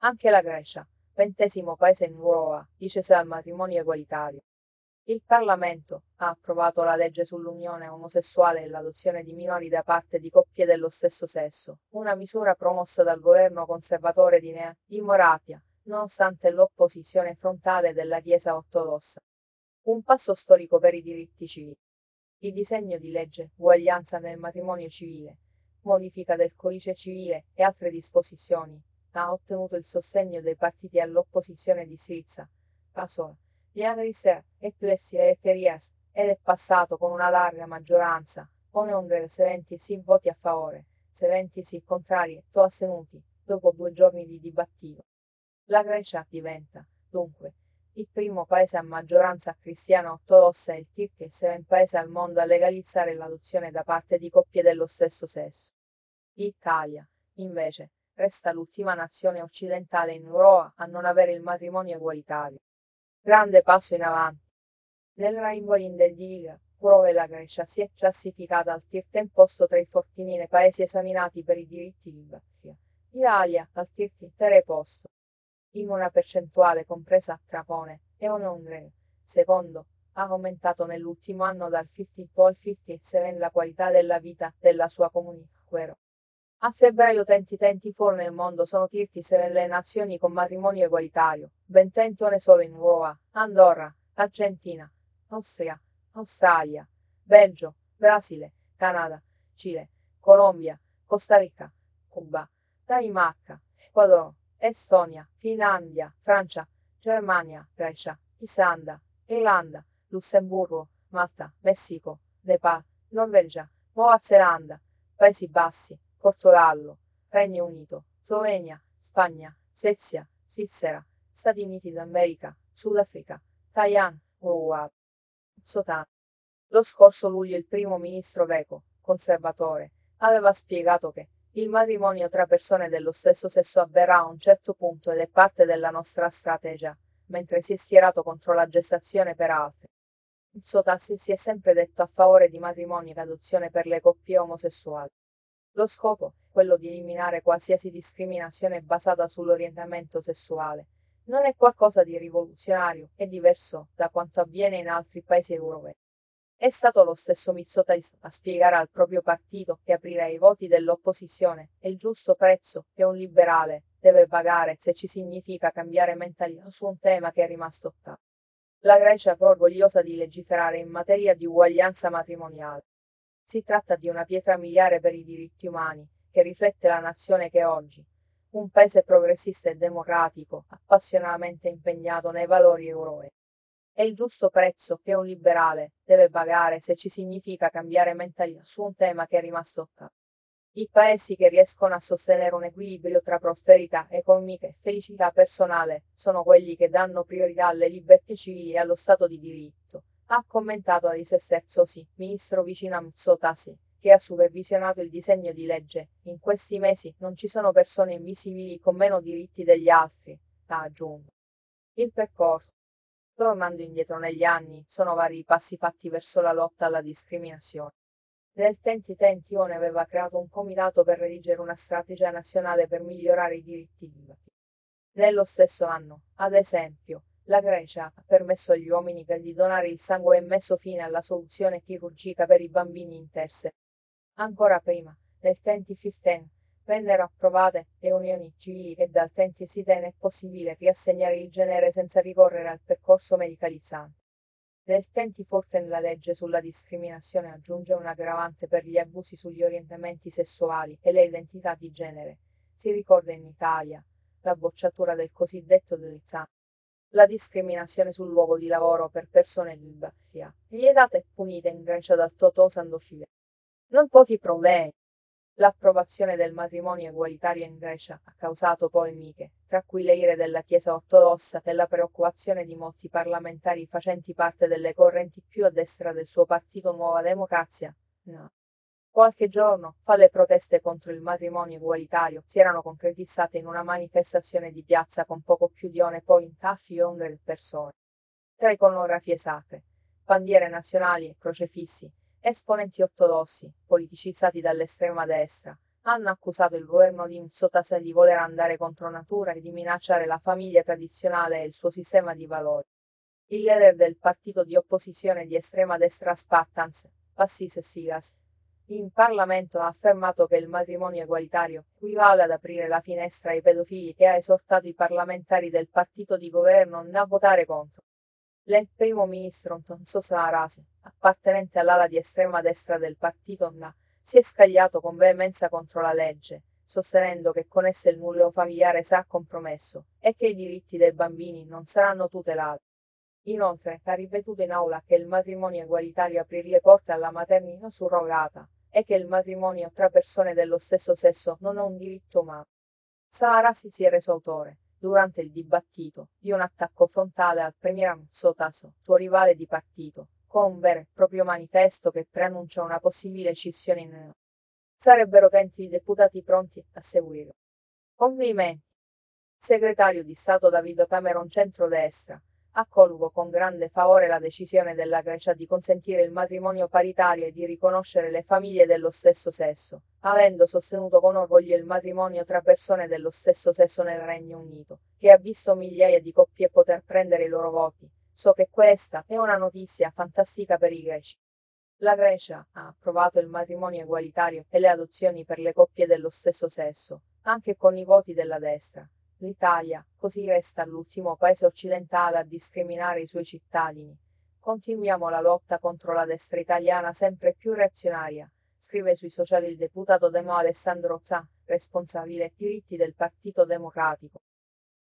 Anche la Grecia, 20° paese in Europa, dice sì al matrimonio egualitario. Il Parlamento ha approvato la legge sull'unione omosessuale e l'adozione di minori da parte di coppie dello stesso sesso, una misura promossa dal governo conservatore di Moravia, nonostante l'opposizione frontale della Chiesa ortodossa. Un passo storico per i diritti civili. Il disegno di legge Uguaglianza nel matrimonio civile, modifica del codice civile e altre disposizioni, ha ottenuto il sostegno dei partiti all'opposizione di Syriza, PASOK, Lianisser e Plessi Eleftherias, ed è passato con una larga maggioranza, con 126 voti a favore, 26 contrari e 2 astenuti, dopo 2 giorni di dibattito. La Grecia diventa, dunque, il primo paese a maggioranza cristiana ortodossa e il 37° paese al mondo a legalizzare l'adozione da parte di coppie dello stesso sesso. L'Italia, invece, resta l'ultima nazione occidentale in Europa a non avere il matrimonio egualitario. Grande passo in avanti. Nel Rainbow Index di Liga, Prove la Grecia si è classificata al 30° posto tra i 49 paesi esaminati per i diritti di Battaglia. L'Italia al 33° posto. In una percentuale compresa tra Pone e Ungheria, secondo, ha aumentato nell'ultimo anno dal 52 al 57 la qualità della vita della sua comunità. A febbraio 2024 nel mondo sono 37 le nazioni con matrimonio egualitario, 21 solo in Europa, Andorra, Argentina, Austria, Australia, Belgio, Brasile, Canada, Cile, Colombia, Costa Rica, Cuba, Danimarca, Ecuador, Estonia, Finlandia, Francia, Germania, Grecia, Islanda, Irlanda, Lussemburgo, Malta, Messico, Nepal, Norvegia, Nuova Zelanda, Paesi Bassi, Portogallo, Regno Unito, Slovenia, Spagna, Svezia, Svizzera, Stati Uniti d'America, Sudafrica, Thailand, Uruguay. Sotan. Lo scorso luglio il primo ministro greco, conservatore, aveva spiegato che il matrimonio tra persone dello stesso sesso avverrà a un certo punto ed è parte della nostra strategia, mentre si è schierato contro la gestazione per altri. Mitsotakis si è sempre detto a favore di matrimonio ed adozione per le coppie omosessuali. Lo scopo, quello di eliminare qualsiasi discriminazione basata sull'orientamento sessuale, non è qualcosa di rivoluzionario, è diverso da quanto avviene in altri paesi europei. È stato lo stesso Mitsotakis a spiegare al proprio partito che aprire ai voti dell'opposizione è il giusto prezzo che un liberale deve pagare se ci significa cambiare mentalità su un tema che è rimasto ottato. La Grecia è orgogliosa di legiferare in materia di uguaglianza matrimoniale. Si tratta di una pietra miliare per i diritti umani, che riflette la nazione che è oggi, un paese progressista e democratico, appassionatamente impegnato nei valori europei. È il giusto prezzo che un liberale deve pagare se ci significa cambiare mentalità su un tema che è rimasto ottato. I paesi che riescono a sostenere un equilibrio tra prosperità economica e felicità personale sono quelli che danno priorità alle libertà civili e allo Stato di diritto, ha commentato Alice Sterzosi, ministro vicino a Mitsotakis, che ha supervisionato il disegno di legge. In questi mesi non ci sono persone invisibili con meno diritti degli altri, ha aggiunto. Il percorso. Tornando indietro negli anni, sono vari i passi fatti verso la lotta alla discriminazione. Nel 2021 aveva creato un comitato per redigere una strategia nazionale per migliorare i diritti di bambini. Nello stesso anno, ad esempio, la Grecia ha permesso agli uomini di donare il sangue e messo fine alla soluzione chirurgica per i bambini interse. Ancora prima, nel 2015, vennero approvate le unioni civili che dal 2010 è possibile riassegnare il genere senza ricorrere al percorso medicalizzante. Nel 2014 la legge sulla discriminazione aggiunge un'aggravante per gli abusi sugli orientamenti sessuali e le identità di genere. Si ricorda in Italia la bocciatura del cosiddetto DELIZA. La discriminazione sul luogo di lavoro per persone di Baffia, vietata e punita in Grecia dal Totò Sandofive. Non pochi problemi. L'approvazione del matrimonio egualitario in Grecia ha causato polemiche, tra cui le ire della Chiesa ortodossa e la preoccupazione di molti parlamentari facenti parte delle correnti più a destra del suo partito Nuova Democrazia. No. Qualche giorno fa le proteste contro il matrimonio egualitario si erano concretizzate in una manifestazione di piazza con poco più di 1,5 persone. Tra iconografie sacre, bandiere nazionali e crocefissiesponenti ortodossi, politicizzati dall'estrema destra, hanno accusato il governo di Mitsotakis di voler andare contro natura e di minacciare la famiglia tradizionale e il suo sistema di valori. Il leader del partito di opposizione di estrema destra Spartans, Passis Sigas, in Parlamento ha affermato che il matrimonio egualitario equivale ad aprire la finestra ai pedofili e ha esortato i parlamentari del partito di governo a votare contro. Il primo ministro Anton Saarase, appartenente all'ala di estrema destra del partito NA, si è scagliato con veemenza contro la legge, sostenendo che con essa il nucleo familiare sarà compromesso e che i diritti dei bambini non saranno tutelati. Inoltre, ha ripetuto in aula che il matrimonio egualitario aprirà le porte alla maternità surrogata e che il matrimonio tra persone dello stesso sesso non è un diritto umano. Saarasi si è reso autore, durante il dibattito, di un attacco frontale al premier Mitsotakis, suo rivale di partito, con un vero e proprio manifesto che preannuncia una possibile scissione in. Sarebbero 20 deputati pronti a seguirlo. Complimenti. Segretario di Stato David Cameron centrodestra. Accolgo con grande favore la decisione della Grecia di consentire il matrimonio paritario e di riconoscere le famiglie dello stesso sesso, avendo sostenuto con orgoglio il matrimonio tra persone dello stesso sesso nel Regno Unito, che ha visto migliaia di coppie poter prendere i loro voti. So che questa è una notizia fantastica per i greci. La Grecia ha approvato il matrimonio egualitario e le adozioni per le coppie dello stesso sesso, anche con i voti della destra. L'Italia, così resta l'ultimo paese occidentale a discriminare i suoi cittadini. Continuiamo la lotta contro la destra italiana sempre più reazionaria, scrive sui social il deputato demo Alessandro Zà, responsabile diritti del Partito Democratico.